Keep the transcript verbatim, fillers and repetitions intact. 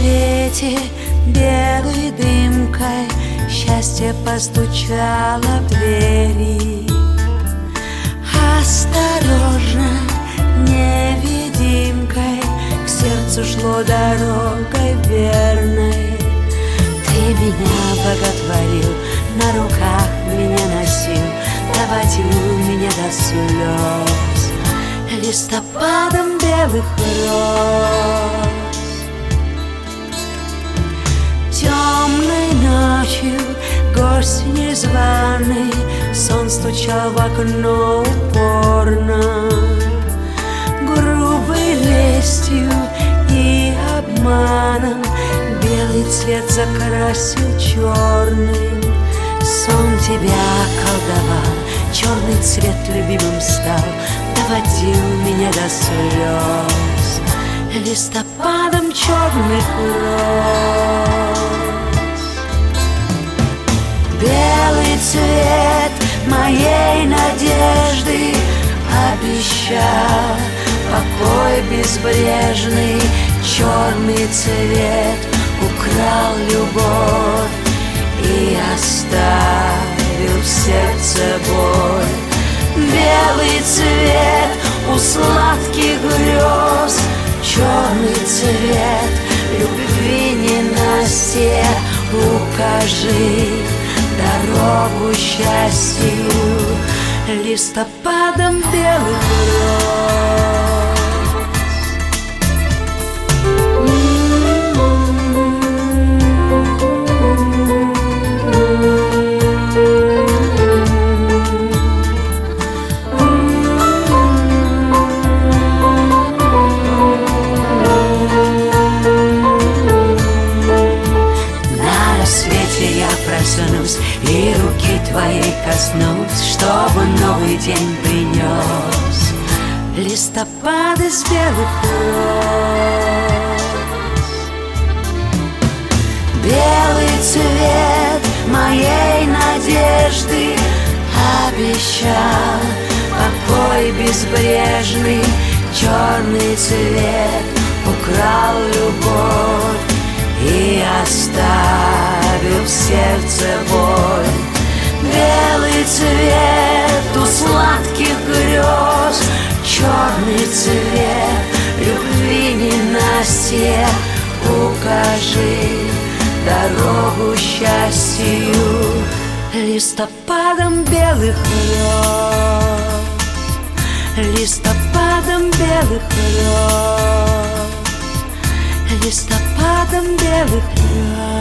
свете белой дымкой счастье постучало в двери. Осторожно, невидимкой к сердцу шло дорогой верной. Ты меня боготворил, на руках меня носил, доводил меня до слез листопадом белых роз. Темной ночью гость незваный, сон стучал в окно упорно, грубой лестью и обманом белый цвет закрасил черным. Сон тебя колдовал, черный цвет любимым стал, доводил меня до слез листопадом черных роз. Белый цвет моей надежды обещал покой безбрежный, черный цвет украл любовь и оставил в сердце боль. Белый цвет у сладких грез, черный цвет любви ненастья. Укажи дорогу счастью листопадом белых роз. Проснусь и руки твоей коснусь, чтобы новый день принес листопад из белых роз. Белый цвет моей надежды обещал покой безбрежный, черный цвет украл любовь и оставил в сердце боль. Белый цвет у сладких грез, черный цвет любви ненастья. Укажи дорогу счастью листопадом белых роз. Листопадом белых роз. Листопадом белых роз.